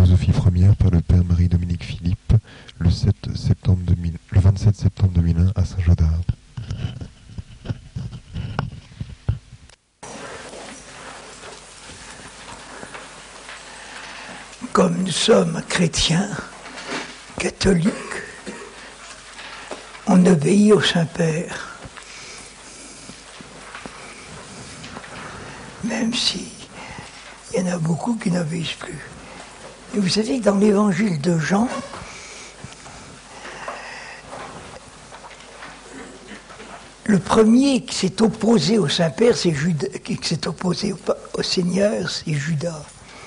philosophie première par le père Marie-Dominique Philippe le 27 septembre 2001 à Saint-Jodard. Comme nous sommes chrétiens, catholiques, on obéit au Saint-Père. Même si il y en a beaucoup qui n'obéissent plus. Et vous savez que dans l'évangile de Jean, le premier qui s'est opposé au Saint-Père, c'est Judas, qui s'est opposé au Seigneur, c'est Judas.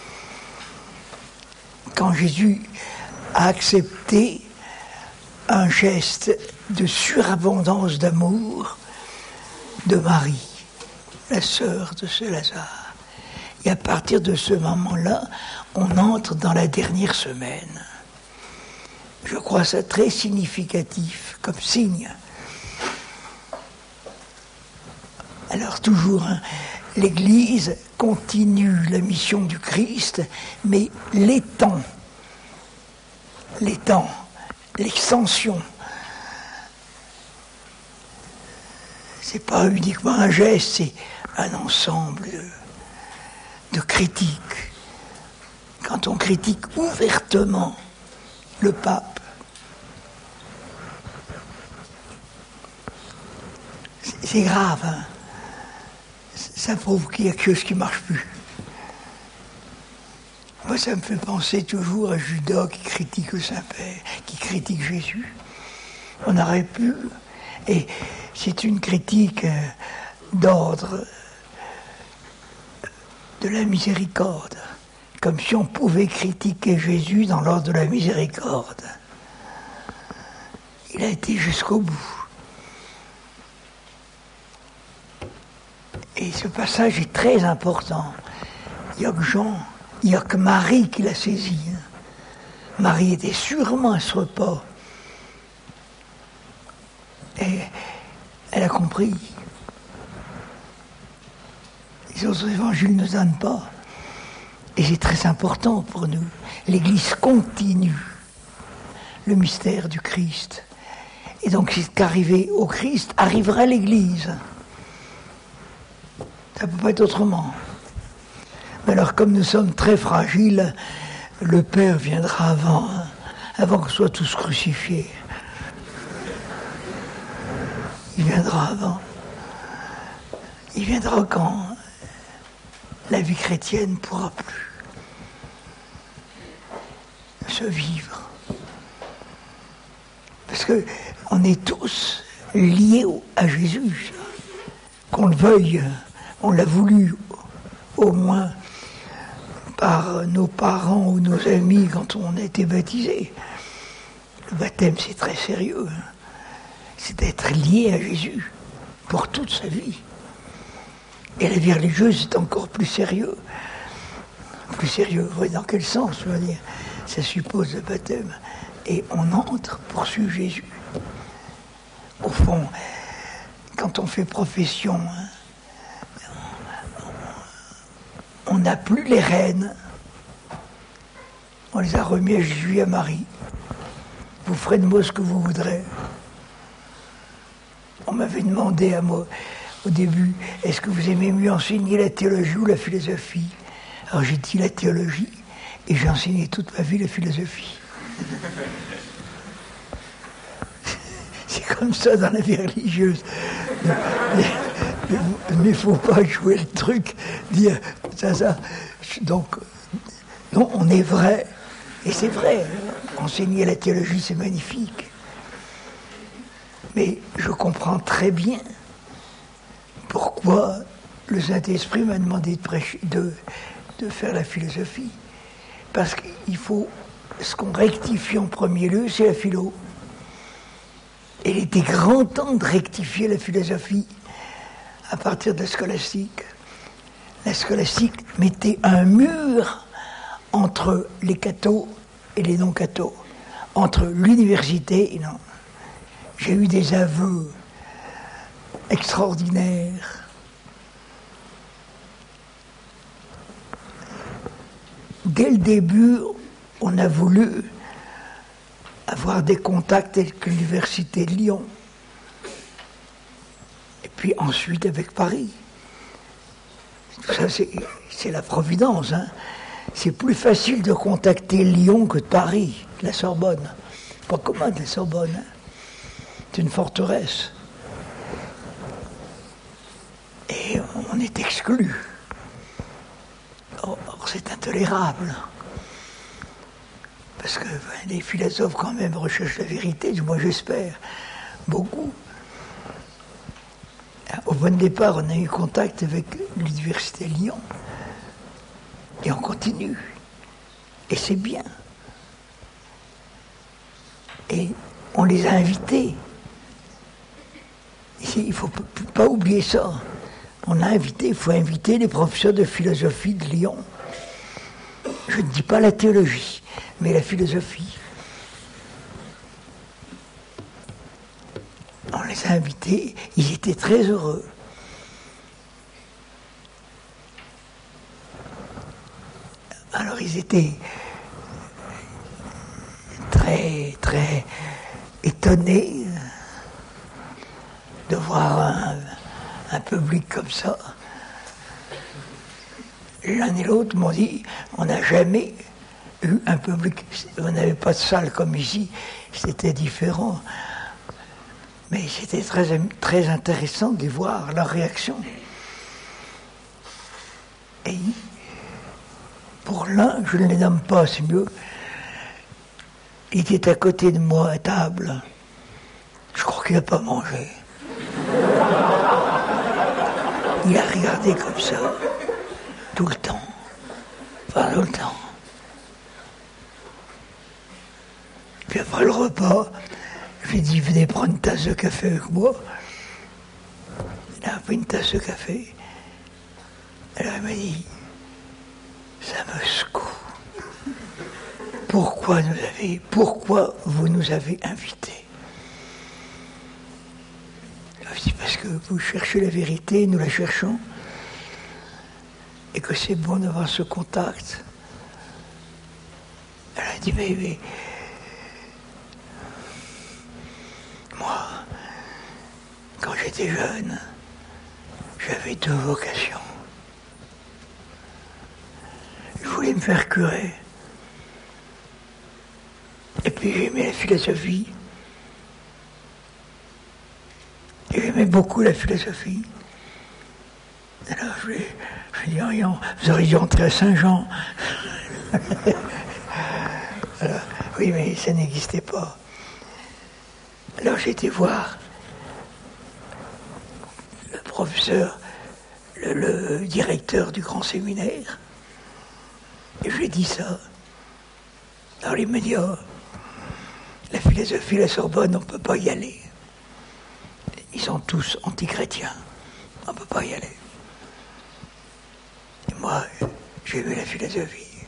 Quand Jésus a accepté un geste de surabondance d'amour de Marie, la sœur de ce Lazare. Et à partir de ce moment-là, on entre dans la dernière semaine. Je crois ça très significatif comme signe. Alors toujours, l'Église continue la mission du Christ, mais l'étend, l'extension. C'est pas uniquement un geste, c'est un ensemble de critiques. Quand on critique ouvertement le pape, c'est grave, hein. Ça prouve qu'il y a quelque chose qui ne marche plus. Moi, ça me fait penser toujours à Judas qui critique le Saint-Père, qui critique Jésus. On aurait pu, et c'est une critique d'ordre de la miséricorde, comme si on pouvait critiquer Jésus dans l'ordre de la miséricorde. Il a été jusqu'au bout. Et ce passage est très important. Il n'y a que Jean, il n'y a que Marie qui l'a saisi. Marie était sûrement à ce repas. Et elle a compris. Les autres évangiles ne donnent pas. Et c'est très important pour nous. L'Église continue le mystère du Christ. Et donc, c'est qu'arrivé au Christ, arrivera l'Église. Ça ne peut pas être autrement. Mais alors, comme nous sommes très fragiles, le Père viendra avant qu'on soit tous crucifiés. Il viendra avant. Il viendra quand la vie chrétienne ne pourra plus se vivre. Parce qu'on est tous liés à Jésus. Qu'on le veuille, on l'a voulu au moins par nos parents ou nos amis quand on a été baptisés. Le baptême, c'est très sérieux. C'est d'être lié à Jésus pour toute sa vie. Et la vie religieuse, c'est encore plus sérieux. Plus sérieux, vous voyez dans quel sens, je veux dire. Ça suppose le baptême. Et on entre pour suivre Jésus. Au fond, quand on fait profession, on n'a plus les rênes. On les a remis à Jésus et à Marie. Vous ferez de moi ce que vous voudrez. On m'avait demandé à moi, au début, est-ce que vous aimez mieux enseigner la théologie ou la philosophie? Alors j'ai dit la théologie, et j'ai enseigné toute ma vie la philosophie. C'est comme ça dans la vie religieuse. Mais il ne faut pas jouer le truc, dire ça. Donc, non, on est vrai. Et c'est vrai, enseigner la théologie, c'est magnifique. Mais je comprends très bien pourquoi le Saint-Esprit m'a demandé de prêcher, de faire la philosophie. Parce qu'il faut, ce qu'on rectifie en premier lieu, c'est la philo. Et il était grand temps de rectifier la philosophie à partir de la scolastique. La scolastique mettait un mur entre les cathos et les non-cathos, entre l'université et non. J'ai eu des aveux extraordinaires. Dès le début, on a voulu avoir des contacts avec l'université de Lyon. Et puis ensuite avec Paris. Tout ça, c'est la providence. Hein. C'est plus facile de contacter Lyon que Paris, la Sorbonne. Pas commun de la Sorbonne. Hein. C'est une forteresse. Et on est exclu. Or, c'est intolérable. Parce que les philosophes, quand même, recherchent la vérité, du moins j'espère, beaucoup. Au bon départ, on a eu contact avec l'université de Lyon. Et on continue. Et c'est bien. Et on les a invités. Il ne faut pas oublier ça. On a invité, il faut inviter les professeurs de philosophie de Lyon. Je ne dis pas la théologie, mais la philosophie. On les a invités, ils étaient très heureux. Alors ils étaient très, très étonnés de voir un public comme ça. L'un et l'autre m'ont dit, on n'a jamais eu un public, on n'avait pas de salle comme ici, c'était différent. Mais c'était très, très intéressant de voir leur réaction. Et pour l'un, je ne les nomme pas, c'est mieux, il était à côté de moi à table. Je crois qu'il n'a pas mangé. Il a regardé comme ça, tout le temps. Enfin, tout le temps. Puis après le repas, je lui ai dit, venez prendre une tasse de café avec moi. Il a pris une tasse de café. Alors il m'a dit, ça me secoue. Pourquoi vous nous avez invités? Je dis, parce que vous cherchez la vérité, nous la cherchons, et que c'est bon d'avoir ce contact. Elle a dit, mais moi, quand j'étais jeune, j'avais deux vocations. Je voulais me faire curer. Et puis j'aimais la philosophie. Et j'aimais beaucoup la philosophie. Alors je lui ai dit, vous auriez dû entrer à Saint-Jean. Alors, oui, mais ça n'existait pas. Alors j'ai été voir le professeur, le directeur du grand séminaire. Et je lui ai dit ça. Alors il me dit, oh, la philosophie, la Sorbonne, on ne peut pas y aller. Ils sont tous anti-chrétiens. On ne peut pas y aller. Et moi, j'ai aimé la philosophie.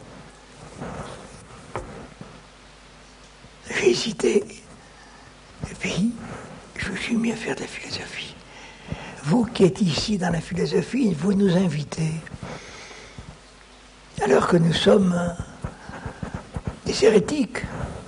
J'ai hésité. Et puis, je me suis mis à faire de la philosophie. Vous qui êtes ici dans la philosophie, vous nous invitez. Alors que nous sommes des hérétiques.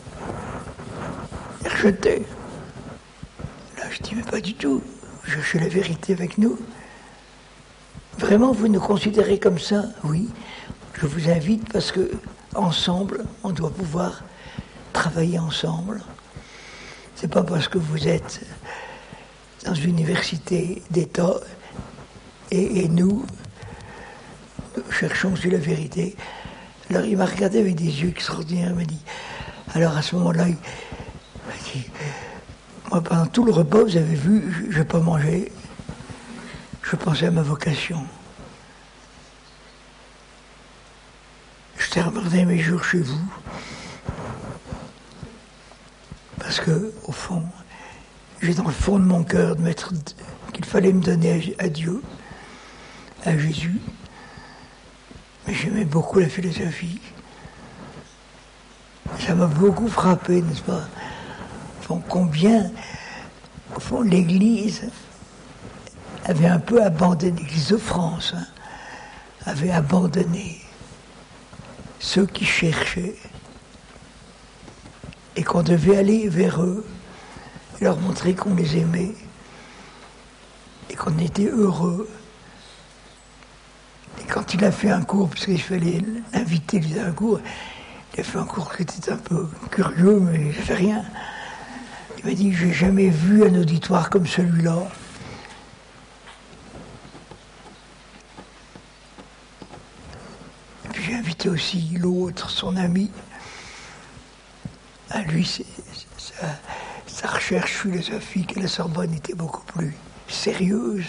Rejetés. Là, je dis, mais pas du tout. Je cherche la vérité avec nous. Vraiment, vous nous considérez comme ça? Oui. Je vous invite parce que, ensemble, on doit pouvoir travailler ensemble. C'est pas parce que vous êtes dans une université d'État et nous cherchons sur la vérité. Alors il m'a regardé avec des yeux extraordinaires, il m'a dit, alors à ce moment-là, il m'a dit, moi pendant tout le repas, vous avez vu, je n'ai pas mangé, je pensais à ma vocation. Je terminerai mes jours chez vous, parce que, au fond, j'ai dans le fond de mon cœur de mettre qu'il fallait me donner à Dieu, à Jésus. Mais j'aimais beaucoup la philosophie. Ça m'a beaucoup frappé, n'est-ce pas? Enfin, combien, au fond, l'Église avait un peu abandonné, l'Église de France, avait abandonné ceux qui cherchaient et qu'on devait aller vers eux, leur montrer qu'on les aimait et qu'on était heureux. Et quand il a fait un cours, parce qu'il fallait l'inviter, lui, à un cours, il a fait un cours qui était un peu curieux, mais il ne fait rien. Il m'a dit, j'ai jamais vu un auditoire comme celui-là. Et puis j'ai invité aussi l'autre, son ami. À lui, sa recherche philosophique à la Sorbonne était beaucoup plus sérieuse.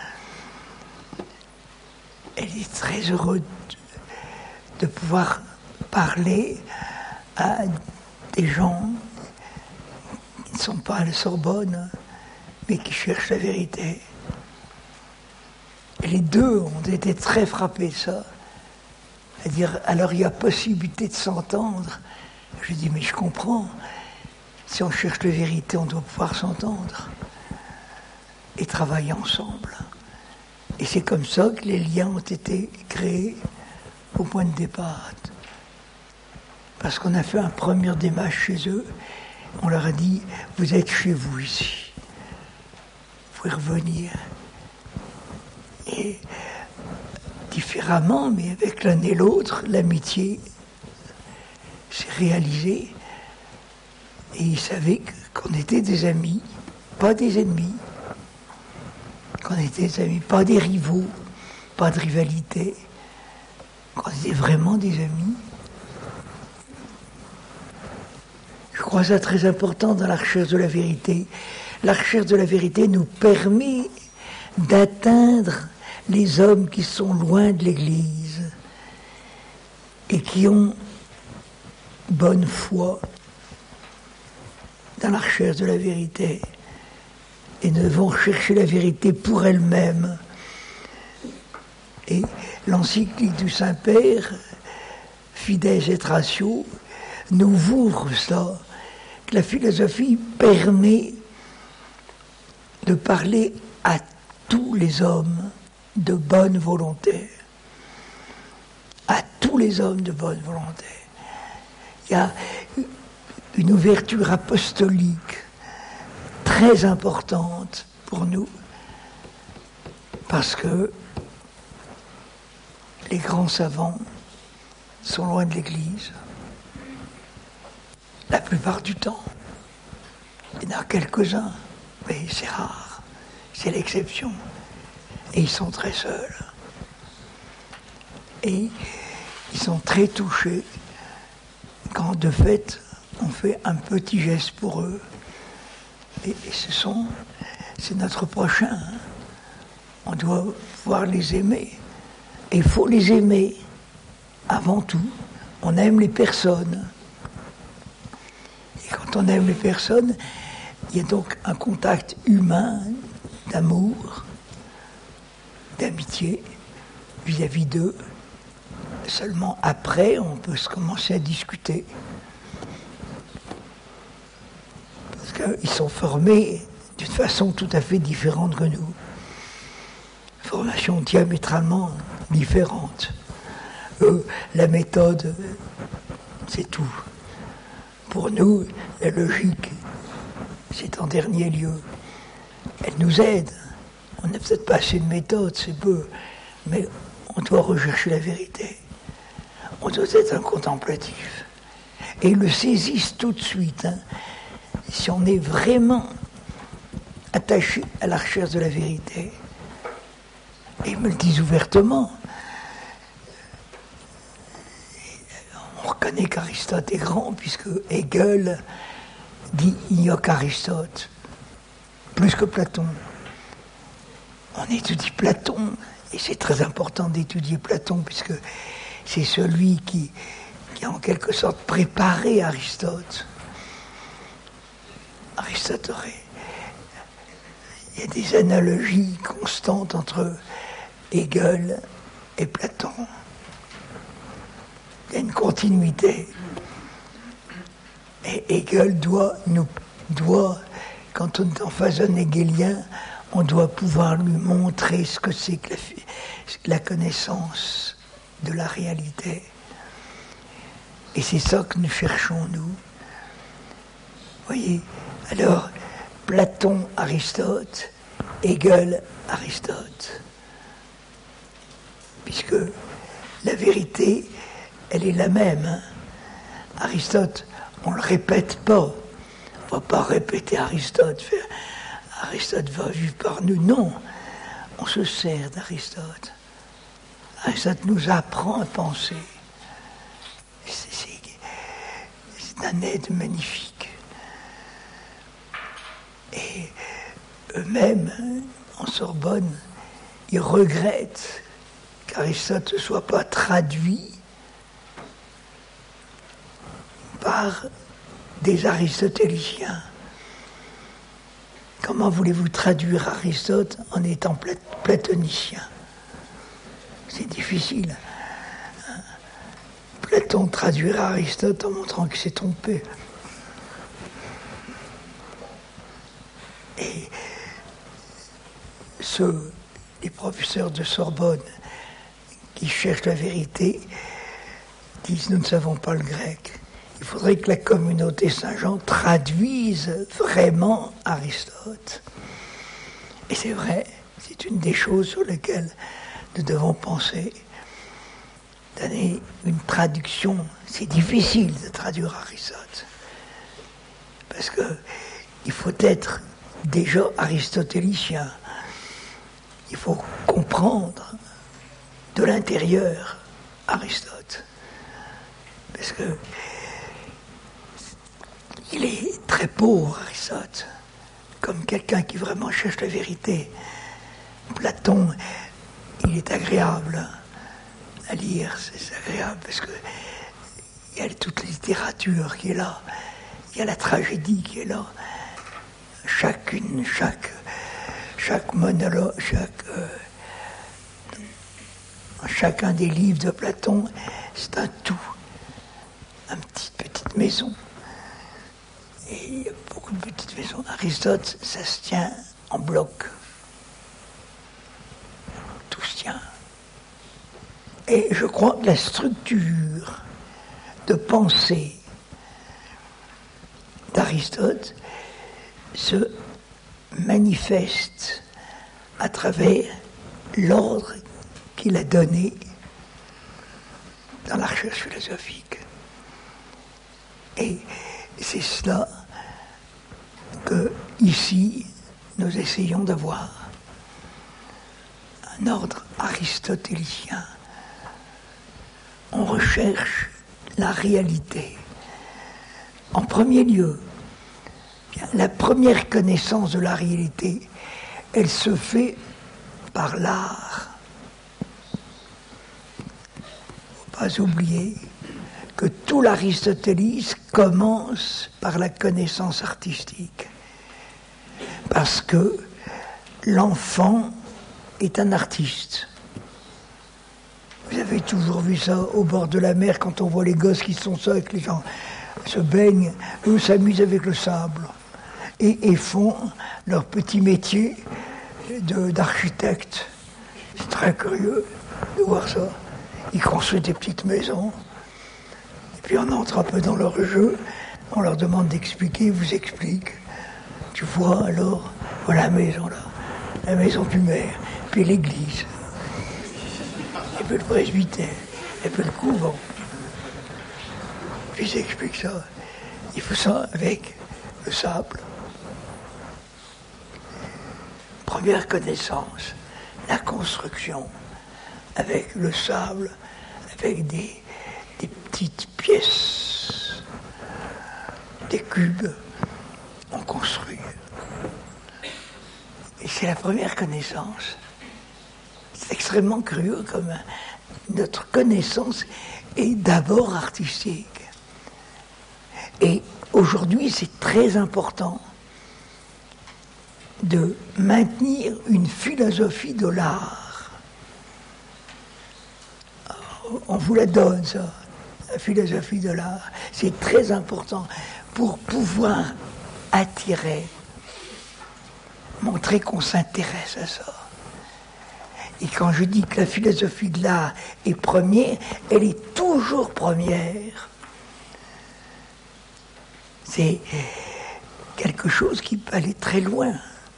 Elle est très heureuse de pouvoir parler à des gens qui ne sont pas à la Sorbonne, mais qui cherchent la vérité. Et les deux ont été très frappés de ça. C'est-à-dire, alors il y a possibilité de s'entendre. Je dis, mais je comprends. Si on cherche la vérité, on doit pouvoir s'entendre et travailler ensemble. Et c'est comme ça que les liens ont été créés au point de départ. Parce qu'on a fait un premier démarche chez eux. On leur a dit, vous êtes chez vous ici. Vous pouvez revenir. Et différemment, mais avec l'un et l'autre, l'amitié s'est réalisée. Et ils savaient qu'on était des amis, pas des ennemis. Qu'on était des amis, pas des rivaux, pas de rivalité. Qu'on était vraiment des amis. Je crois ça très important dans la recherche de la vérité. La recherche de la vérité nous permet d'atteindre les hommes qui sont loin de l'Église et qui ont bonne foi dans la recherche de la vérité et ne vont chercher la vérité pour elles-mêmes. Et l'encyclique du Saint-Père, Fides et Ratio, nous ouvre ça, que la philosophie permet de parler à tous les hommes de bonne volonté. À tous les hommes de bonne volonté. Il y a une ouverture apostolique très importante pour nous, parce que les grands savants sont loin de l'Église. La plupart du temps. Il y en a quelques-uns, mais c'est rare. C'est l'exception. Et ils sont très seuls. Et ils sont très touchés quand, de fait, on fait un petit geste pour eux. Et c'est notre prochain. Hein. On doit pouvoir les aimer. Et il faut les aimer. Avant tout, on aime les personnes. Et quand on aime les personnes, il y a donc un contact humain, d'amour, d'amitié vis-à-vis d'eux. Seulement après, on peut se commencer à discuter. Parce qu'ils sont formés d'une façon tout à fait différente que nous. Formation diamétralement différente. Eux, la méthode, c'est tout. Pour nous, la logique, c'est en dernier lieu. Elle nous aide. On n'a peut-être pas assez de méthode, c'est peu, mais on doit rechercher la vérité. On doit être un contemplatif. Et ils le saisissent tout de suite. Hein. Si on est vraiment attaché à la recherche de la vérité, et ils me le disent ouvertement, on reconnaît qu'Aristote est grand, puisque Hegel dit il n'y a qu'Aristote, plus que Platon. On étudie Platon, et c'est très important d'étudier Platon, puisque c'est celui qui a en quelque sorte préparé Aristote. Aristote il y a des analogies constantes entre Hegel et Platon. Il y a une continuité. Et Hegel doit, quand on est en face d'un hegelien, on doit pouvoir lui montrer ce que c'est que la connaissance de la réalité. Et c'est ça que nous cherchons, nous. Voyez, alors, Platon, Aristote, Hegel, Aristote. Puisque la vérité, elle est la même. Hein. Aristote, on ne le répète pas. On ne va pas répéter Aristote, faire Aristote va vivre par nous. Non, on se sert d'Aristote. Aristote nous apprend à penser. C'est un aide magnifique. Et eux-mêmes, en Sorbonne, ils regrettent qu'Aristote ne soit pas traduit par des aristotéliciens. Comment voulez-vous traduire Aristote en étant platonicien? C'est difficile. Platon traduira Aristote en montrant qu'il s'est trompé. Et les professeurs de Sorbonne qui cherchent la vérité disent « Nous ne savons pas le grec ». Il faudrait que la communauté Saint-Jean traduise vraiment Aristote. Et c'est vrai, c'est une des choses sur lesquelles nous devons penser. Donner une traduction, c'est difficile de traduire Aristote. Parce qu'il faut être déjà aristotélicien. Il faut comprendre de l'intérieur Aristote. Parce que il est très pauvre, Aristote, comme quelqu'un qui vraiment cherche la vérité. Platon, il est agréable à lire, c'est agréable parce que il y a toute la littérature qui est là, il y a la tragédie qui est là. Chaque monologue, chacun des livres de Platon, c'est un tout, une petite maison. Et il y a beaucoup de petites maisons. Aristote, ça se tient en bloc. Tout se tient. Et je crois que la structure de pensée d'Aristote se manifeste à travers l'ordre qu'il a donné dans la recherche philosophique. Et c'est cela que, ici, nous essayons d'avoir. Un ordre aristotélicien. On recherche la réalité. En premier lieu, la première connaissance de la réalité, elle se fait par l'art. Il ne faut pas oublier que tout l'aristotélisme commence par la connaissance artistique. Parce que l'enfant est un artiste. Vous avez toujours vu ça au bord de la mer quand on voit les gosses qui sont seuls, que les gens se baignent, eux s'amusent avec le sable et font leur petit métier d'architecte. C'est très curieux de voir ça. Ils construisent des petites maisons. Et puis on entre un peu dans leur jeu, on leur demande d'expliquer, ils vous expliquent. Tu vois alors, voilà la maison là, la maison du maire, puis l'église, et puis le presbytère, et puis le couvent. Puis ils expliquent ça. Il faut ça avec le sable. Première connaissance, la construction avec le sable, avec des petites pièces, des cubes, on construit. Et c'est la première connaissance. C'est extrêmement curieux comme notre connaissance est d'abord artistique. Et aujourd'hui, c'est très important de maintenir une philosophie de l'art. On vous la donne, ça, la philosophie de l'art. C'est très important pour pouvoir attirer, montrer qu'on s'intéresse à ça. Et quand je dis que la philosophie de l'art est première, elle est toujours première. quelque chose qui peut aller très loin.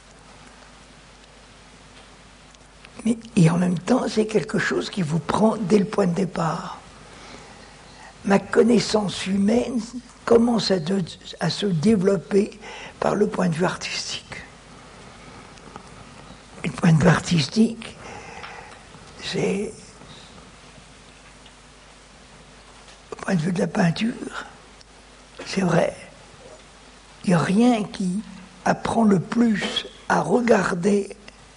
Et en même temps, c'est quelque chose qui vous prend dès le point de départ. Ma connaissance humaine commence à se développer par le point de vue artistique. Et le point de vue artistique, c'est le point de vue de la peinture. C'est vrai, il n'y a rien qui apprend le plus à regarder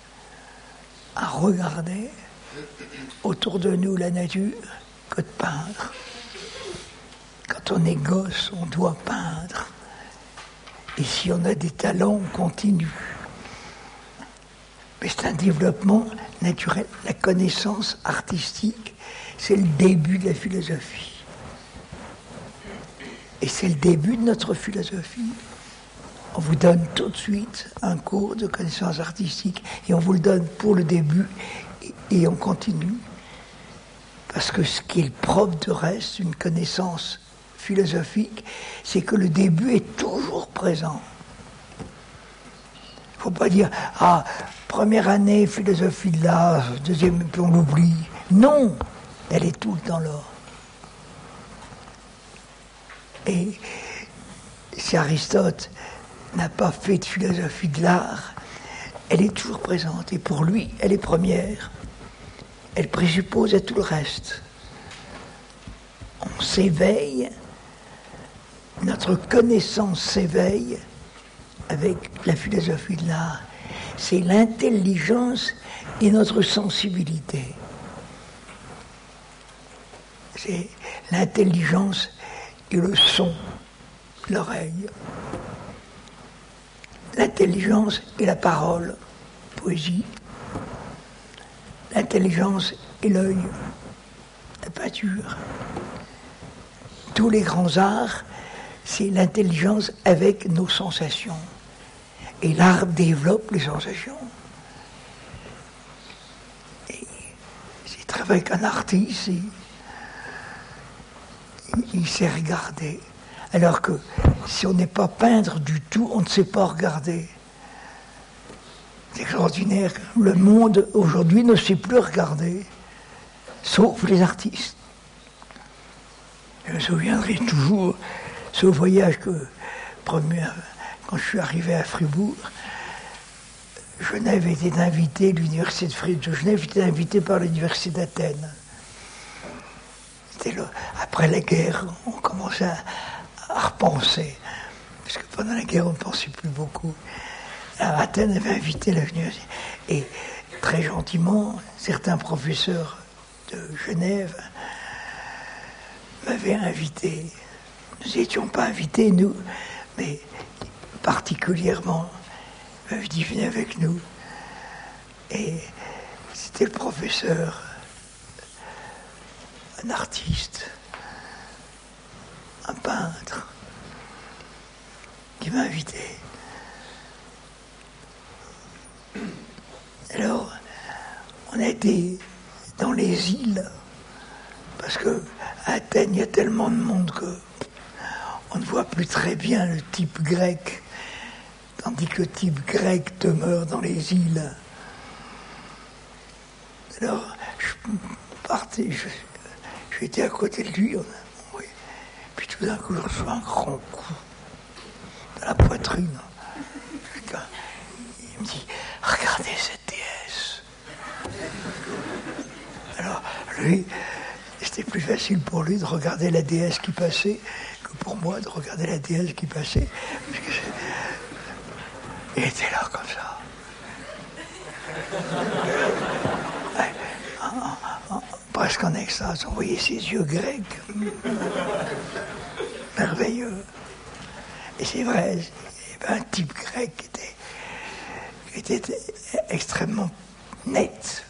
autour de nous la nature que de peindre. Quand on est gosse, on doit peindre. Et si on a des talents, on continue. Mais c'est un développement naturel. La connaissance artistique, c'est le début de la philosophie. Et c'est le début de notre philosophie. On vous donne tout de suite un cours de connaissance artistique et on vous le donne pour le début et on continue. Parce que ce qui est le propre de reste, une connaissance philosophique, c'est que le début est toujours présent. Il ne faut pas dire « Ah, première année, philosophie de l'art, deuxième, puis on l'oublie ». Non, elle est tout le temps là. Et si Aristote n'a pas fait de philosophie de l'art, elle est toujours présente. Et pour lui, elle est première. Elle présuppose à tout le reste. On s'éveille, notre connaissance s'éveille avec la philosophie de l'art. C'est l'intelligence et notre sensibilité. C'est l'intelligence et le son, l'oreille. L'intelligence et la parole, poésie. L'intelligence et l'œil, la peinture. Tous les grands arts, c'est l'intelligence avec nos sensations. Et l'art développe les sensations. Et s'il travaille avec un artiste, il sait regarder. Alors que si on n'est pas peintre du tout, on ne sait pas regarder. C'est extraordinaire. Le monde aujourd'hui ne sait plus regarder, sauf les artistes. Je me souviendrai toujours ce voyage quand je suis arrivé à Fribourg. Genève était invité, l'université de Genève était invitée par l'université d'Athènes. C'était après la guerre, on commençait à repenser, parce que pendant la guerre, on ne pensait plus beaucoup. Alors, Athènes avait invité l'université. Et très gentiment, certains professeurs de Genève m'avaient invité. Nous n'étions pas invités, nous, mais particulièrement, ils m'avaient dit, venez avec nous. Et c'était le professeur, un artiste, un peintre, qui m'a invité. Alors, on a été dans les îles, parce qu'à Athènes, il y a tellement de monde qu'on ne voit plus très bien le type grec, tandis que le type grec demeure dans les îles. Alors, je partais, j'étais à côté de lui, oui. Puis tout d'un coup, je reçois un grand coup dans la poitrine. Il me dit, regardez cette déesse. Alors, lui, c'était plus facile pour lui de regarder la déesse qui passait que pour moi de regarder la déesse qui passait. Parce que il était là comme ça. Presque en extase, on voyait ses yeux grecs. Merveilleux. Et c'est vrai, il y avait un type grec qui était extrêmement net.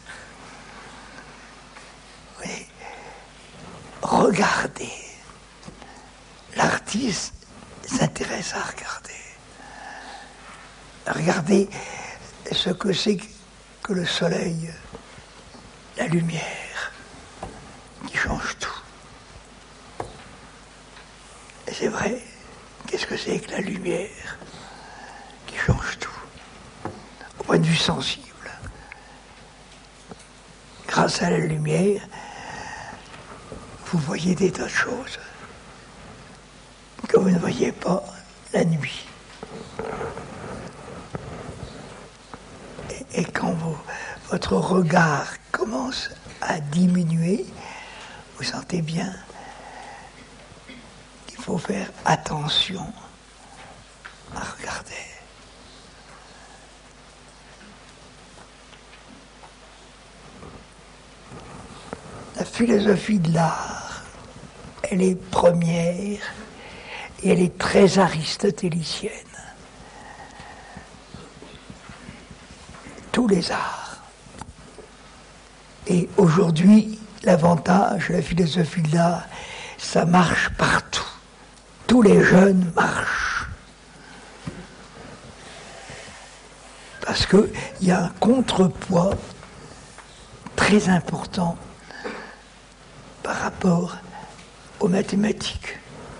Oui. Regardez. L'artiste s'intéresse à regarder. Regardez ce que c'est que le soleil, la lumière, qui change tout. Et c'est vrai, qu'est-ce que c'est que la lumière? point de vue sensible. Grâce à la lumière, vous voyez des tas de choses que vous ne voyez pas la nuit. Et quand votre regard commence à diminuer, vous sentez bien qu'il faut faire attention à regarder. La philosophie de l'art, elle est première et elle est très aristotélicienne. Tous les arts. Et aujourd'hui, l'avantage de la philosophie de l'art, ça marche partout. Tous les jeunes marchent. Parce qu'il y a un contrepoids très important par rapport aux mathématiques.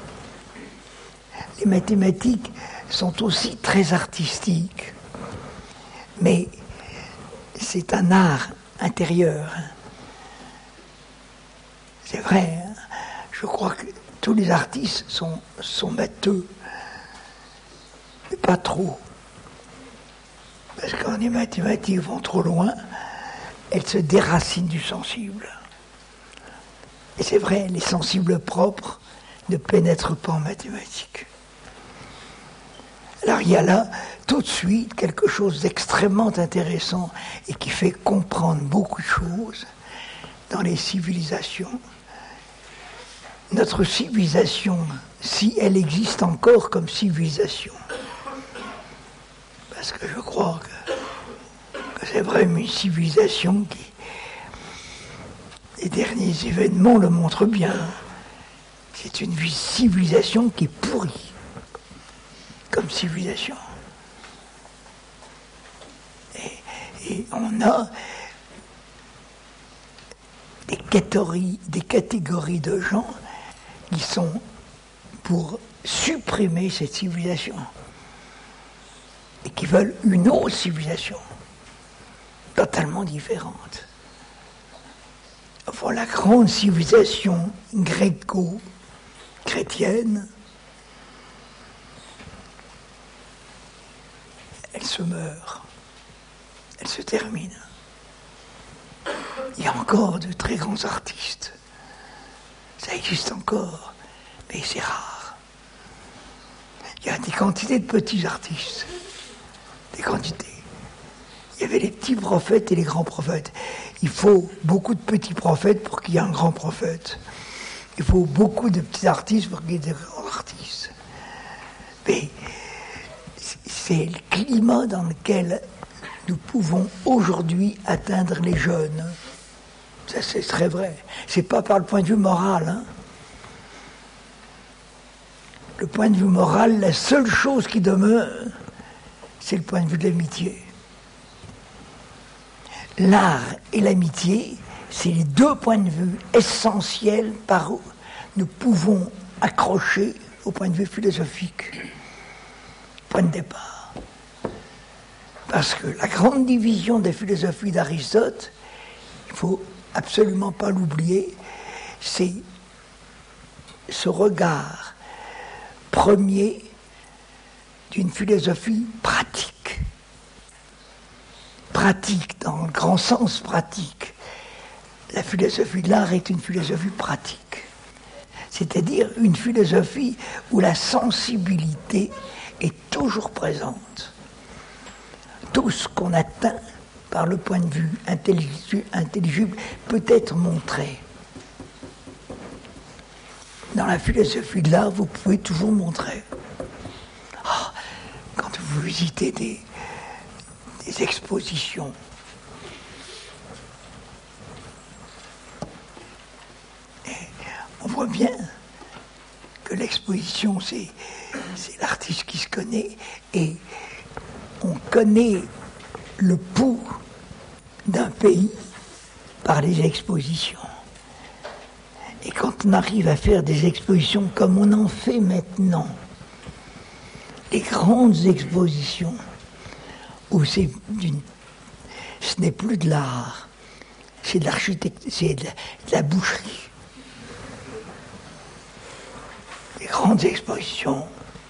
Les mathématiques sont aussi très artistiques, mais c'est un art intérieur. C'est vrai, hein? Je crois que tous les artistes sont matheux, mais pas trop. Parce que quand les mathématiques vont trop loin, elles se déracinent du sensible. Et c'est vrai, les sensibles propres ne pénètrent pas en mathématiques. Alors il y a là tout de suite quelque chose d'extrêmement intéressant et qui fait comprendre beaucoup de choses dans les civilisations. Notre civilisation, si elle existe encore comme civilisation, parce que je crois que c'est vraiment une civilisation qui, les derniers événements le montrent bien, c'est une civilisation qui est pourrie comme civilisation. Et on a des catégories de gens qui sont pour supprimer cette civilisation et qui veulent une autre civilisation totalement différente. Enfin, la grande civilisation gréco-chrétienne, elle se meurt, elle se termine. Il y a encore de très grands artistes, ça existe encore, mais c'est rare. Il y a des quantités de petits artistes, des quantités. Il y avait les petits prophètes et les grands prophètes. Il faut beaucoup de petits prophètes pour qu'il y ait un grand prophète. Il faut beaucoup de petits artistes pour qu'il y ait des grands artistes. Mais c'est le climat dans lequel nous pouvons aujourd'hui atteindre les jeunes. Ça, c'est très vrai. C'est pas par le point de vue moral. Hein. Le point de vue moral, la seule chose qui demeure, c'est le point de vue de l'amitié. L'art et l'amitié, c'est les deux points de vue essentiels par où nous pouvons accrocher au point de vue philosophique. Point de départ. Parce que la grande division des philosophies d'Aristote, il ne faut absolument pas l'oublier, c'est ce regard premier d'une philosophie pratique. Pratique, dans le grand sens pratique. La philosophie de l'art est une philosophie pratique. C'est-à-dire une philosophie où la sensibilité est toujours présente. Tout ce qu'on atteint par le point de vue intelligible peut être montré. Dans la philosophie de l'art, vous pouvez toujours montrer. Oh, quand vous visitez des expositions, et on voit bien que l'exposition, c'est l'artiste qui se connaît, et on connaît le pouls d'un pays par les expositions. Et quand on arrive à faire des expositions comme on en fait maintenant, les grandes expositions, où ce n'est plus de l'art, c'est de l'architecture, c'est de la boucherie. Les grandes expositions,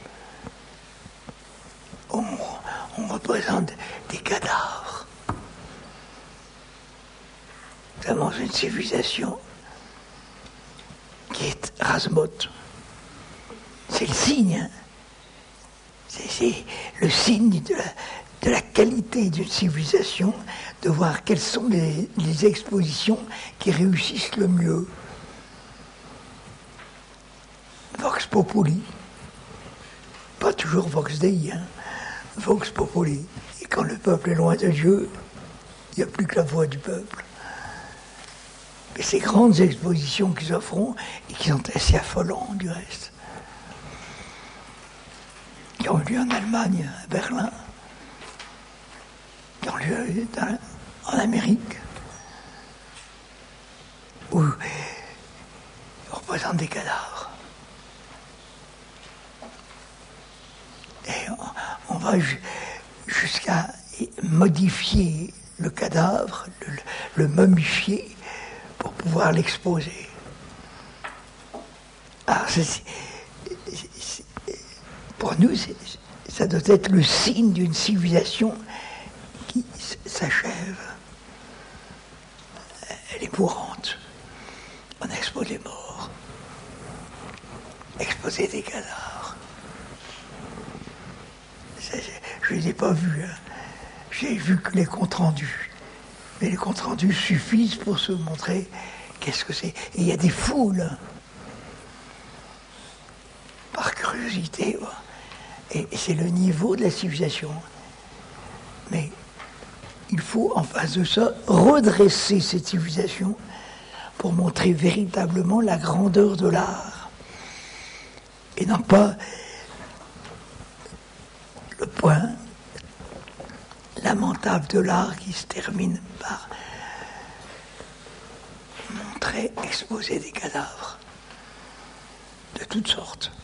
on représente des cadavres. Notamment une civilisation qui est Rasmoth. C'est le signe, hein. C'est le signe de la qualité d'une civilisation, de voir quelles sont les expositions qui réussissent le mieux. Vox Populi, pas toujours Vox Dei, hein. Vox Populi. Et quand le peuple est loin de Dieu, il n'y a plus que la voix du peuple. Mais ces grandes expositions qu'ils offront, et qui sont assez affolantes du reste, qui ont eu lieu en Allemagne, à Berlin, qui ont eu lieu en Amérique, où on représente des cadavres. Et on va jusqu'à modifier le cadavre, le momifier, pour pouvoir l'exposer. Alors, pour nous, ça doit être le signe d'une civilisation qui s'achève. Elle est mourante. On expose les morts. Exposer des cadavres. Je ne les ai pas vus. Hein. J'ai vu que les comptes rendus. Mais les comptes rendus suffisent pour se montrer qu'est-ce que c'est. Et il y a des foules. Par curiosité. Et c'est le niveau de la civilisation. Mais il faut, en face de ça, redresser cette civilisation pour montrer véritablement la grandeur de l'art. Et non pas le point lamentable de l'art qui se termine par montrer, exposer des cadavres de toutes sortes.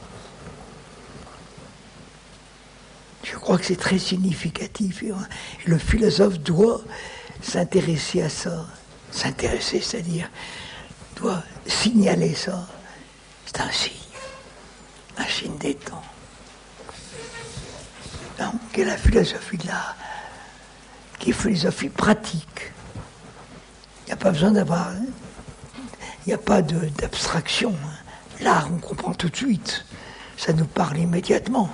Je crois que c'est très significatif. Et le philosophe doit s'intéresser à ça. S'intéresser, c'est-à-dire, doit signaler ça. C'est un signe des temps. Donc, la philosophie de l'art, qui est philosophie pratique. Il n'y a pas besoin d'avoir... Il n'y a pas d'abstraction. L'art, on comprend tout de suite. Ça nous parle immédiatement.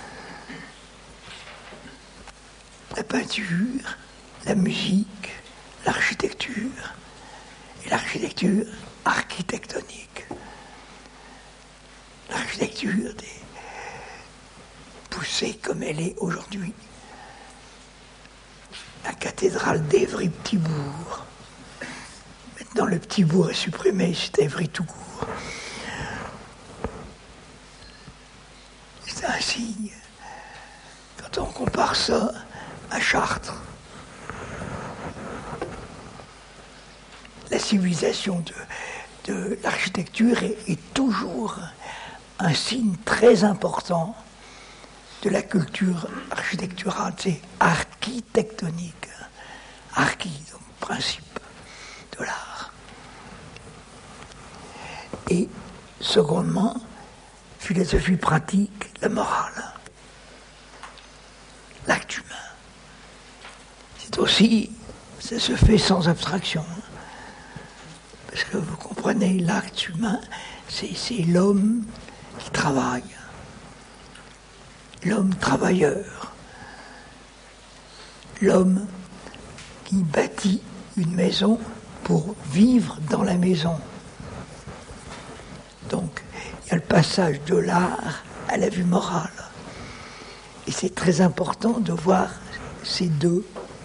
La peinture, la musique, l'architecture, et l'architecture architectonique. L'architecture poussée comme elle est aujourd'hui. La cathédrale d'Évry-Petit-Bourg. Maintenant, le petit bourg est supprimé, c'est Évry tout court. C'est un signe. Quand on compare ça à Chartres, la civilisation de l'architecture est toujours un signe très important de la culture architecturale. C'est architectonique. Archi, donc principe de l'art. Et secondement, philosophie pratique, la morale. L'acte humain. C'est aussi, ça se fait sans abstraction. Parce que vous comprenez, l'acte humain, c'est l'homme qui travaille. L'homme travailleur. L'homme qui bâtit une maison pour vivre dans la maison. Donc, il y a le passage de l'art à la vue morale. Et c'est très important de voir ces deux.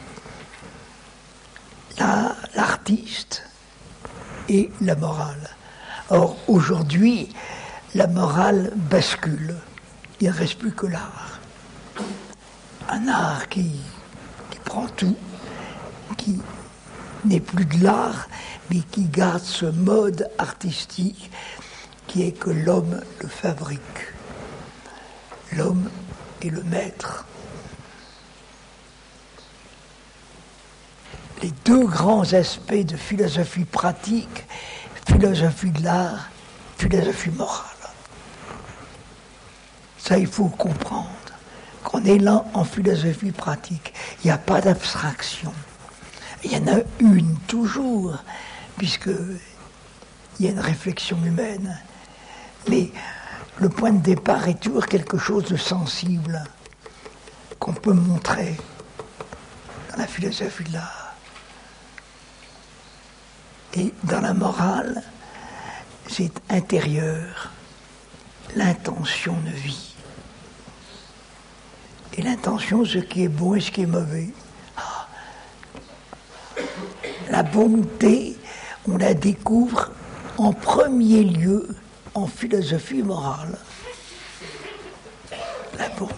L'artiste et la morale. Or, aujourd'hui, la morale bascule. Il ne reste plus que l'art. Un art qui prend tout, qui n'est plus de l'art, mais qui garde ce mode artistique qui est que l'homme le fabrique. L'homme est le maître. les deux grands aspects de philosophie pratique, philosophie de l'art, philosophie morale. Ça, il faut comprendre qu'on est là en philosophie pratique. Il n'y a pas d'abstraction. Il y en a une toujours, puisqu'il y a une réflexion humaine. Mais le point de départ est toujours quelque chose de sensible qu'on peut montrer dans la philosophie de l'art. Et dans la morale, c'est intérieur, l'intention de vie. Et l'intention, ce qui est bon et ce qui est mauvais. La bonté, on la découvre en premier lieu en philosophie morale. La bonté.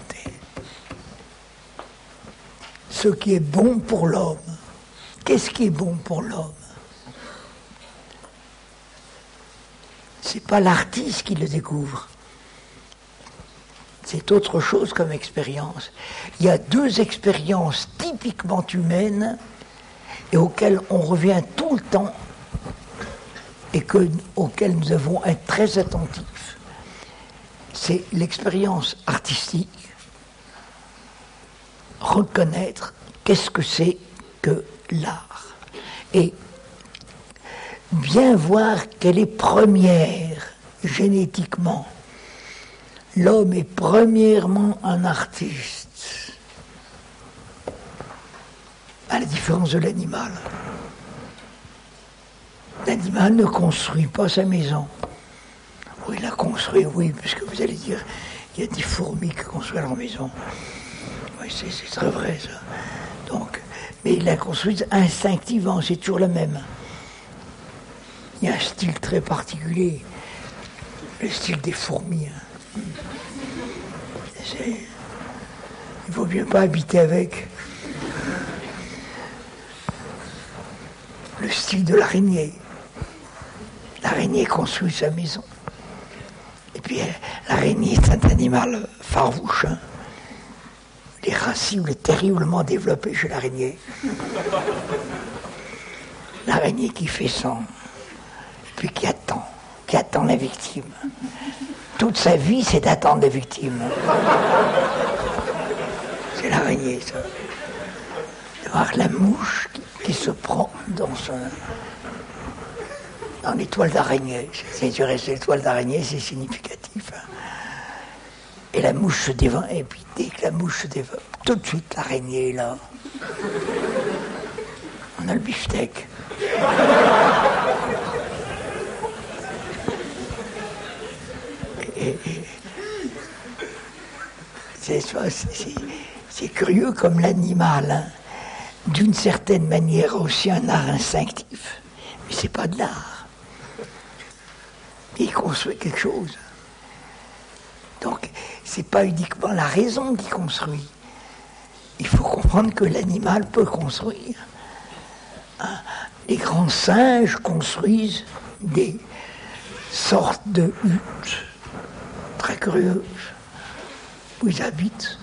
Ce qui est bon pour l'homme. Qu'est-ce qui est bon pour l'homme? C'est pas l'artiste qui le découvre. C'est autre chose comme expérience. Il y a deux expériences typiquement humaines et auxquelles on revient tout le temps et auxquelles nous devons être très attentifs. C'est l'expérience artistique, reconnaître qu'est-ce que c'est que l'art et bien voir qu'elle est première génétiquement. L'homme est premièrement un artiste, à la différence de l'animal. L'animal ne construit pas sa maison. Oui, il la construit, oui, puisque vous allez dire, il y a des fourmis qui construisent leur maison. Oui, c'est très vrai, ça. Donc, mais ils la construisent instinctivement, c'est toujours la même. Il y a un style très particulier, le style des fourmis. Il ne vaut mieux pas habiter avec. Le style de l'araignée. L'araignée construit sa maison. Et puis l'araignée est un animal farouche. Hein. Les racines est terriblement développées chez l'araignée. L'araignée qui fait sang, et puis qui attend la victime. Toute sa vie, c'est d'attendre la victime. C'est l'araignée, ça. De voir la mouche qui se prend dans l'étoile d'araignée. C'est sûr, l'étoile d'araignée, c'est significatif. Hein. Et la mouche se dévore, et puis dès que la mouche se dévore, tout de suite l'araignée est là. On a le beefsteak. C'est curieux comme l'animal, hein, d'une certaine manière aussi un art instinctif, mais c'est pas de l'art. Il construit quelque chose. Donc c'est pas uniquement la raison qui construit. Il faut comprendre que l'animal peut construire. Hein, les grands singes construisent des sortes de huttes très curieuses où ils habitent.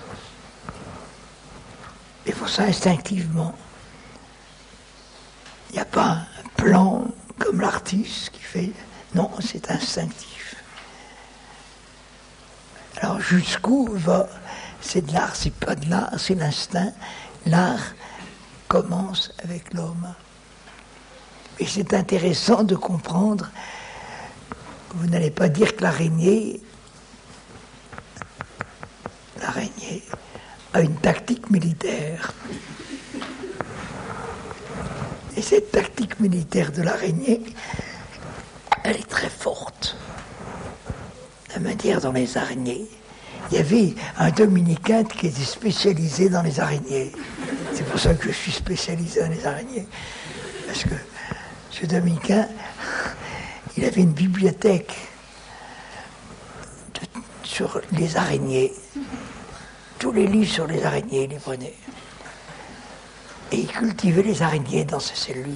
Ils font ça instinctivement. Il n'y a pas un plan comme l'artiste qui fait. Non, c'est instinctif. Alors jusqu'où va? C'est de l'art, c'est pas de l'art, c'est l'instinct. L'art commence avec l'homme. Et c'est intéressant de comprendre. Vous n'allez pas dire que l'araignée a une tactique militaire. Et cette tactique militaire de l'araignée, elle est très forte. La manière dont les araignées. Il y avait un dominicain qui était spécialisé dans les araignées. C'est pour ça que je suis spécialisé dans les araignées. Parce que ce dominicain, il avait une bibliothèque sur les araignées. Tous les livres sur les araignées, il les prenait. Et il cultivait les araignées dans ses cellules.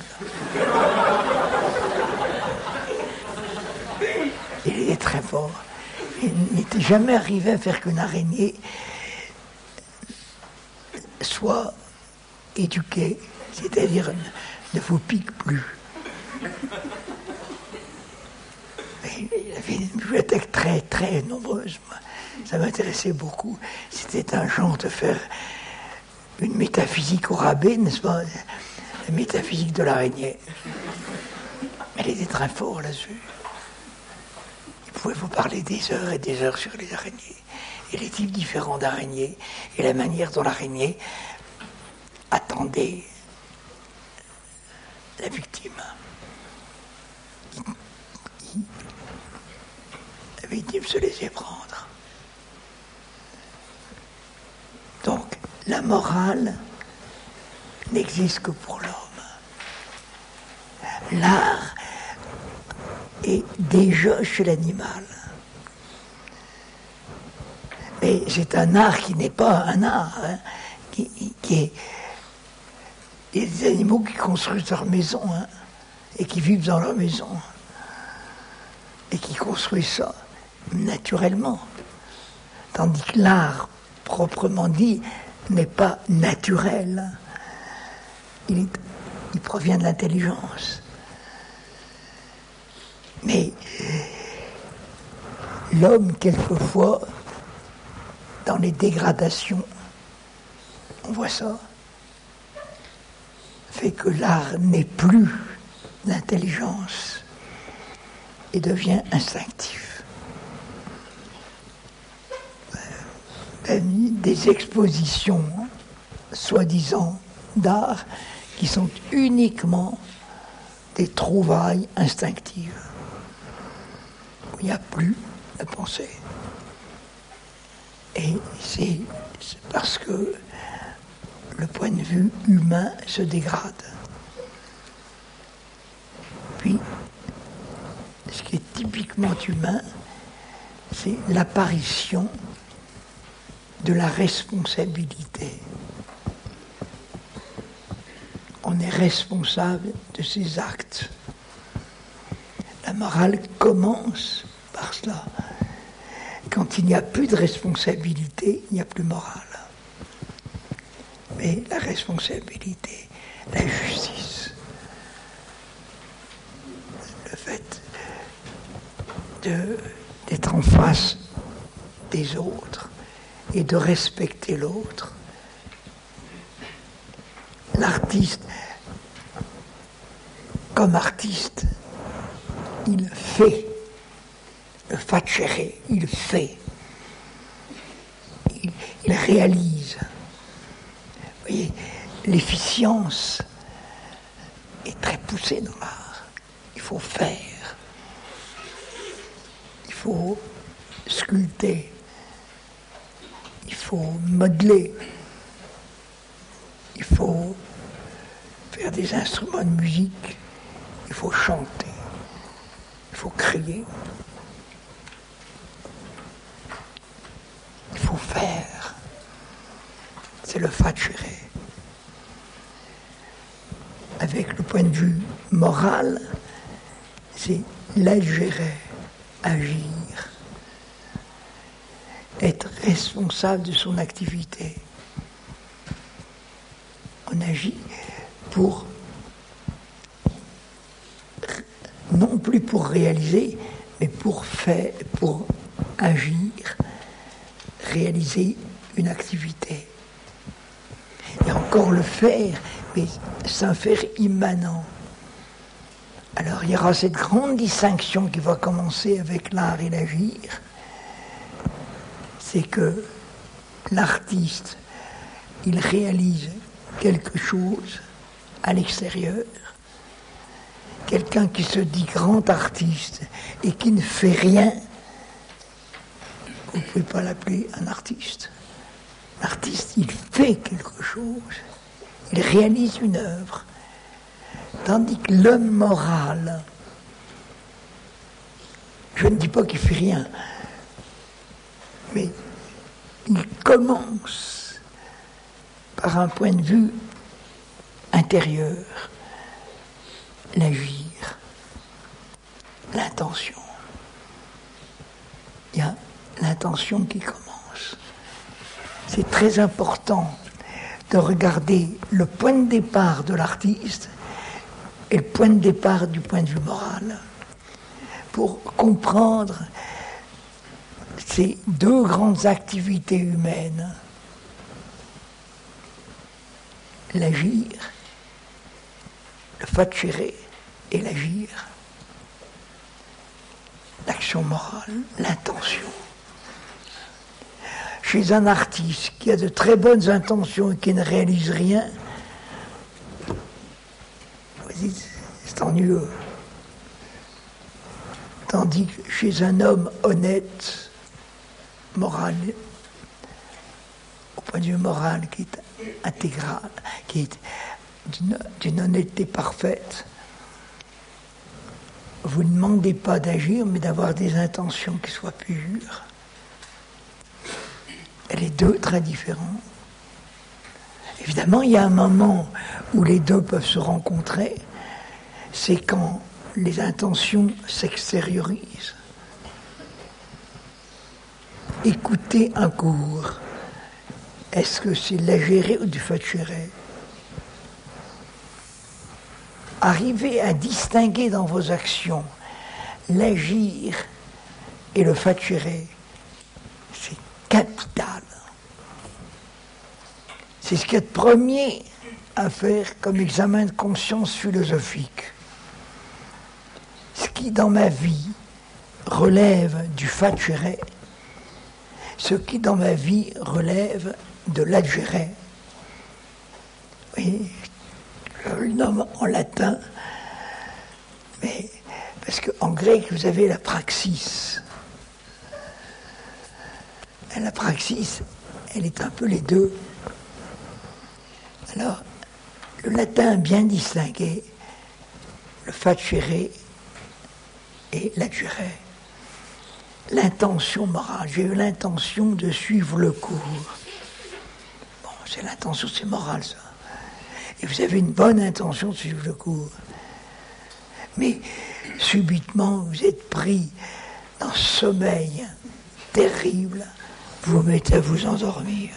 Il était très fort. Il n'était jamais arrivé à faire qu'une araignée soit éduquée. c'est-à-dire ne vous pique plus. Il avait une bibliothèque très, très nombreuse. Ça m'intéressait beaucoup. C'était un genre de faire une métaphysique au rabais, n'est-ce pas? La métaphysique de l'araignée. Elle était très forte là-dessus. Il pouvait vous parler des heures et des heures sur les araignées, et les types différents d'araignées, et la manière dont l'araignée attendait la victime. La victime se laissait prendre. Donc, la morale n'existe que pour l'homme. L'art est déjà chez l'animal. Mais c'est un art qui n'est pas un art, hein, qui est... Il y a des animaux qui construisent leur maison, hein, et qui vivent dans leur maison, et qui construisent ça naturellement. Tandis que l'art, proprement dit, n'est pas naturel. Il provient de l'intelligence. Mais l'homme, quelquefois, dans les dégradations, on voit ça, fait que l'art n'est plus l'intelligence et devient instinctif. Des expositions, soi-disant, d'art qui sont uniquement des trouvailles instinctives. Il n'y a plus la pensée. Et c'est parce que le point de vue humain se dégrade. Puis, ce qui est typiquement humain, c'est l'apparition de la responsabilité. On est responsable de ses actes. La morale commence par cela. Quand il n'y a plus de responsabilité, il n'y a plus morale. Mais la responsabilité, la justice, le fait d'être en face des autres et de respecter l'autre. L'artiste, comme artiste, il fait, le facere, il fait, il réalise. Vous voyez, l'efficience est très poussée dans l'art. Il faut faire, il faut sculpter, il faut modeler, il faut faire des instruments de musique, il faut chanter, il faut crier, il faut faire. C'est le facere. Avec le point de vue moral, c'est l'agere, agir, être responsable de son activité. On agit pour, non plus pour réaliser, mais pour faire, pour agir, réaliser une activité. Et encore le faire, mais c'est un faire immanent. Alors il y aura cette grande distinction qui va commencer avec l'art et l'agir. C'est que l'artiste, il réalise quelque chose à l'extérieur. Quelqu'un qui se dit grand artiste et qui ne fait rien, vous ne pouvez pas l'appeler un artiste. L'artiste, il fait quelque chose, il réalise une œuvre. Tandis que l'homme moral, je ne dis pas qu'il ne fait rien, mais il commence par un point de vue intérieur, l'agir, l'intention. Il y a l'intention qui commence. C'est très important de regarder le point de départ de l'artiste et le point de départ du point de vue moral, pour comprendre ces deux grandes activités humaines, l'agir, le facere et l'agir, l'action morale, l'intention. Chez un artiste qui a de très bonnes intentions et qui ne réalise rien, c'est ennuyeux. Tandis que chez un homme honnête, moral, au point de vue moral, qui est intégral, qui est d'une honnêteté parfaite, vous ne demandez pas d'agir, mais d'avoir des intentions qui soient pures. Et les deux très différents. Évidemment, il y a un moment où les deux peuvent se rencontrer, c'est quand les intentions s'extériorisent. Écoutez un cours. Est-ce que c'est de l'agere ou du facere? Arrivez à distinguer dans vos actions l'agir et le facere, c'est capital. C'est ce qu'il y a de premier à faire comme examen de conscience philosophique. Ce qui, dans ma vie, relève du facere, ce qui, dans ma vie, relève de l'agere. Oui, je le nomme en latin, mais parce qu'en grec, vous avez la praxis. Et la praxis, elle est un peu les deux. Alors, le latin bien distingué, le facere et l'agere. L'intention morale. J'ai eu l'intention de suivre le cours. Bon, c'est l'intention, c'est moral, ça. Et vous avez une bonne intention de suivre le cours. Mais, subitement, vous êtes pris dans ce sommeil terrible, vous vous mettez à vous endormir.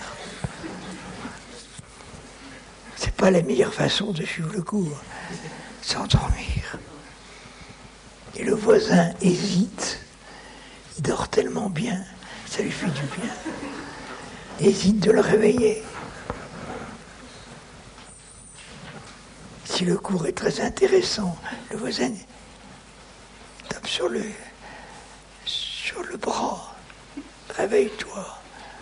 C'est pas la meilleure façon de suivre le cours, s'endormir. Et le voisin hésite, il dort tellement bien, ça lui fait du bien. Hésite de le réveiller. Si le cours est très intéressant, le voisin tape sur le bras. Réveille-toi.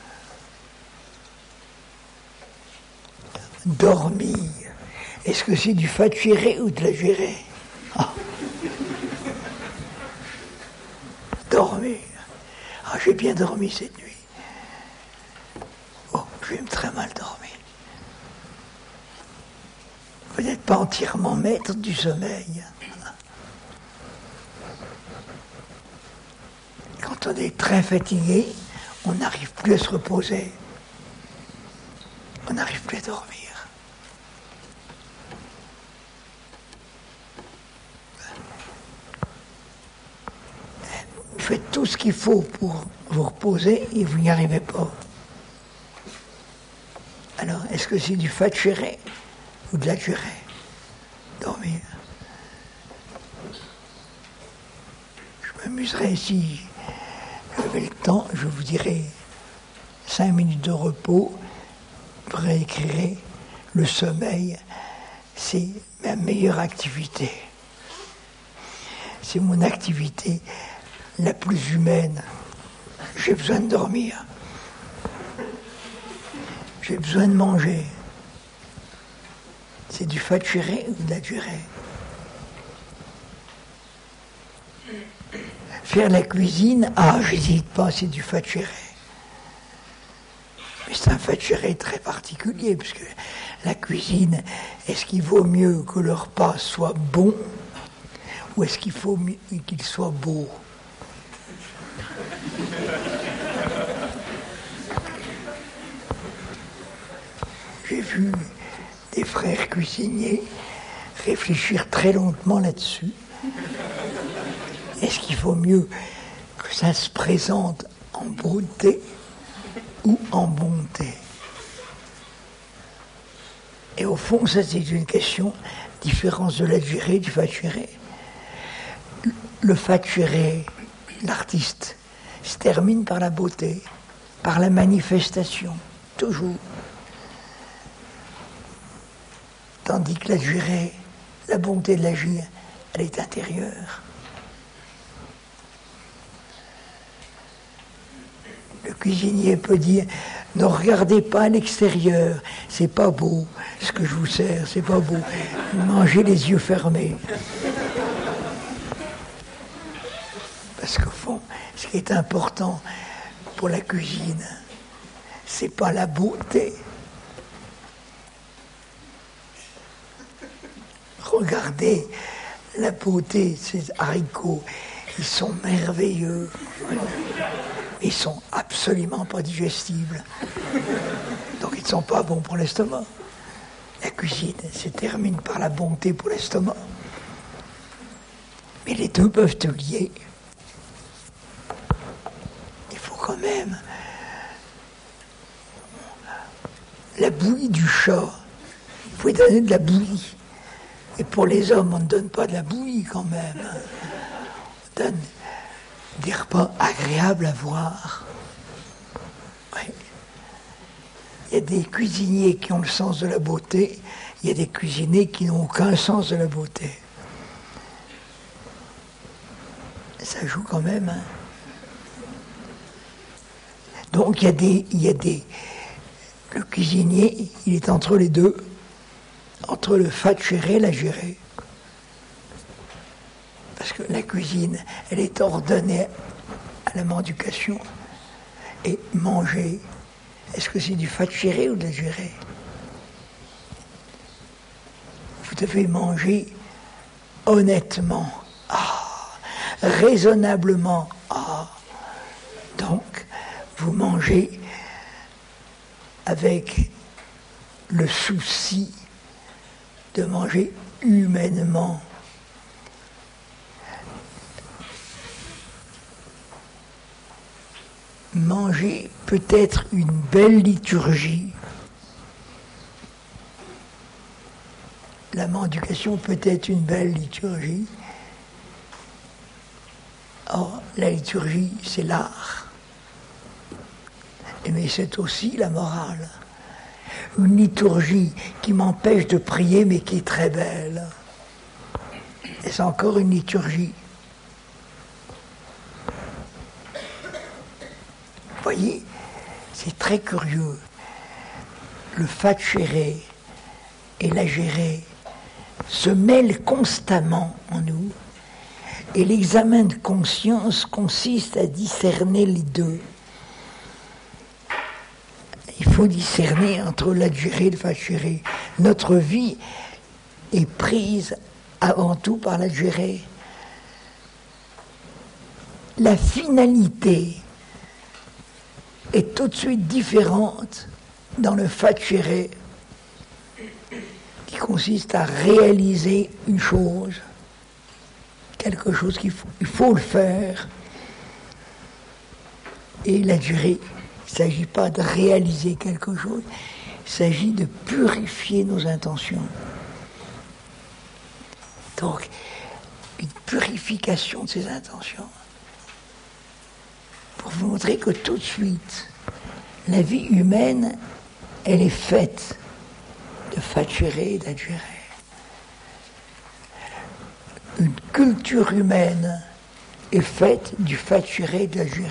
Dormir. Est-ce que c'est du facere ou de l'agere? Dormir. Ah, j'ai bien dormi cette nuit. Oh, j'ai très mal dormi. Vous n'êtes pas entièrement maître du sommeil. Quand on est très fatigué, on n'arrive plus à se reposer. On n'arrive plus à dormir. Vous faites tout ce qu'il faut pour vous reposer et vous n'y arrivez pas. Alors, est-ce que c'est du facere ou de l'agere? Dormir. Je m'amuserais si j'avais le temps, je vous dirais 5 minutes de repos, vous réécrirez le sommeil, c'est ma meilleure activité. C'est mon activité la plus humaine. J'ai besoin de dormir. J'ai besoin de manger. C'est du facere ou de l'agere. Faire la cuisine, j'hésite pas, c'est du facere. Mais c'est un facere très particulier, parce que la cuisine, est-ce qu'il vaut mieux que le repas soit bon, ou est-ce qu'il faut mieux qu'il soit beau? J'ai vu des frères cuisiniers réfléchir très lentement là-dessus. Est-ce qu'il vaut mieux que ça se présente en beauté ou en bonté? Et au fond, ça c'est une question, différence de l'adjuré et du facturé. Le facturé, l'artiste, se termine par la beauté, par la manifestation, toujours. Tandis que l'adjuré, la bonté de l'agir, elle est intérieure. Le cuisinier peut dire, ne regardez pas à l'extérieur, c'est pas beau, ce que je vous sers, c'est pas beau. Mangez les yeux fermés. Parce qu'au fond, ce qui est important pour la cuisine, c'est pas la beauté. Regardez la beauté de ces haricots, ils sont merveilleux. Ils sont absolument pas digestibles. Donc ils ne sont pas bons pour l'estomac. La cuisine se termine par la bonté pour l'estomac. Mais les deux peuvent te lier. Il faut quand même... La bouillie du chat, vous pouvez donner de la bouillie. Et pour les hommes, on ne donne pas de la bouillie quand même. On donne des repas agréables à voir. Oui. Il y a des cuisiniers qui ont le sens de la beauté, il y a des cuisiniers qui n'ont aucun sens de la beauté. Ça joue quand même. Hein. Donc il y a des... Le cuisinier, il est entre les deux, entre le facturé et la gérée. Parce que la cuisine, elle est ordonnée à la mendication. Et manger, est-ce que c'est du facturé ou de la gérée? Vous devez manger honnêtement, raisonnablement. Donc, vous mangez avec le souci de manger humainement. Manger peut être une belle liturgie. La mendication peut être une belle liturgie. Or, la liturgie, c'est l'art. Mais c'est aussi la morale. Une liturgie qui m'empêche de prier, mais qui est très belle. Et c'est encore une liturgie. Vous voyez, c'est très curieux. Le facturé et la gérée se mêlent constamment en nous. Et l'examen de conscience consiste à discerner les deux. Il faut discerner entre l'adjuré et le facturé. Notre vie est prise avant tout par l'adjuré. La finalité est tout de suite différente dans le facturé, qui consiste à réaliser une chose, quelque chose il faut le faire. Et l'adjuré, il ne s'agit pas de réaliser quelque chose, il s'agit de purifier nos intentions. Donc, une purification de ces intentions. Pour vous montrer que tout de suite, la vie humaine, elle est faite de facturé et d'adjuré. Une culture humaine est faite du facturé et de l'adjuré.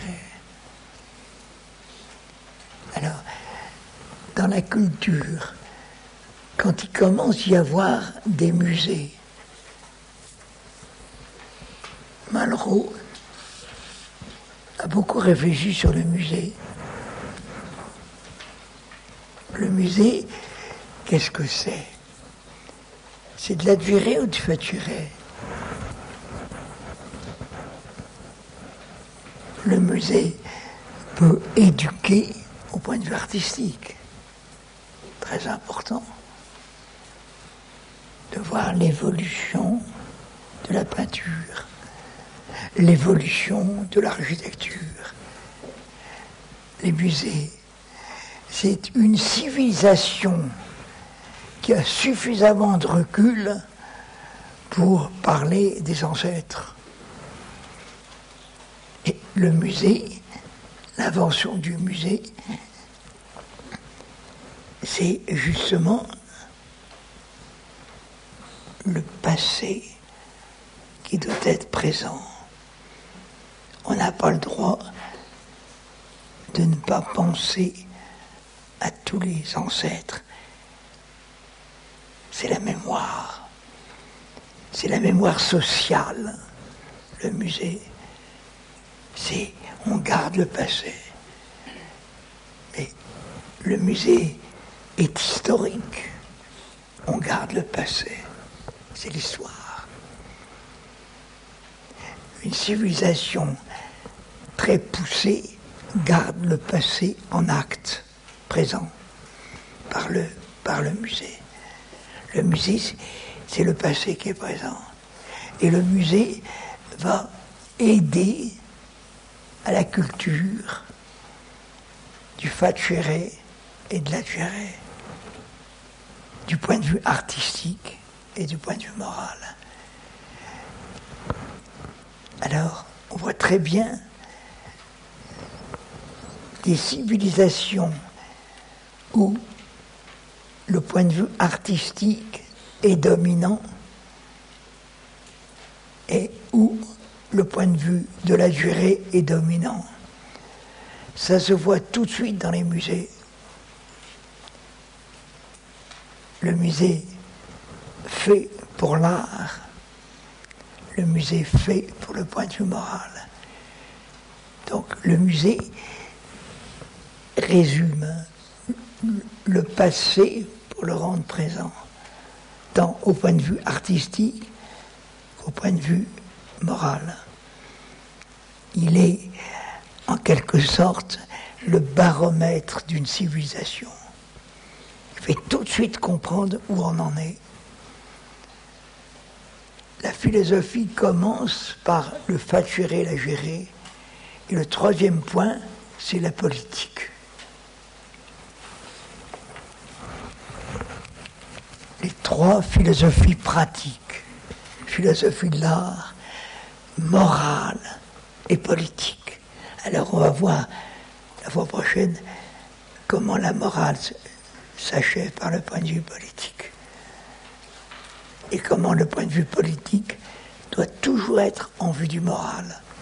Alors, dans la culture, quand il commence à y avoir des musées, Malraux a beaucoup réfléchi sur le musée. Le musée, qu'est-ce que c'est? C'est de l'adjuré ou du facturé? Le musée peut éduquer au point de vue artistique. Très important de voir l'évolution de la peinture, l'évolution de l'architecture. Les musées, c'est une civilisation qui a suffisamment de recul pour parler des ancêtres. Et le musée, l'invention du musée, c'est justement le passé qui doit être présent. On n'a pas le droit de ne pas penser à tous les ancêtres. C'est la mémoire. C'est la mémoire sociale, le musée. On garde le passé. Mais le musée est historique. On garde le passé. C'est l'histoire. Une civilisation très poussée garde le passé en acte présent par le musée. Le musée, c'est le passé qui est présent. Et le musée va aider à la culture du facere et de l'agere, du point de vue artistique et du point de vue moral. Alors, on voit très bien des civilisations où le point de vue artistique est dominant et où le point de vue de la durée est dominant. Ça se voit tout de suite dans les musées. Le musée fait pour l'art, le musée fait pour le point de vue moral. Donc le musée résume le passé pour le rendre présent, tant au point de vue artistique qu'au point de vue moral. Il est en quelque sorte le baromètre d'une civilisation. Il fait tout de suite comprendre où on en est. La philosophie commence par le facere et l'agere, et le troisième point, c'est la politique. Les trois philosophies pratiques, philosophie de l'art, morale et politique. Alors on va voir la fois prochaine comment la morale s'achève par le point de vue politique. Et comment le point de vue politique doit toujours être en vue du moral.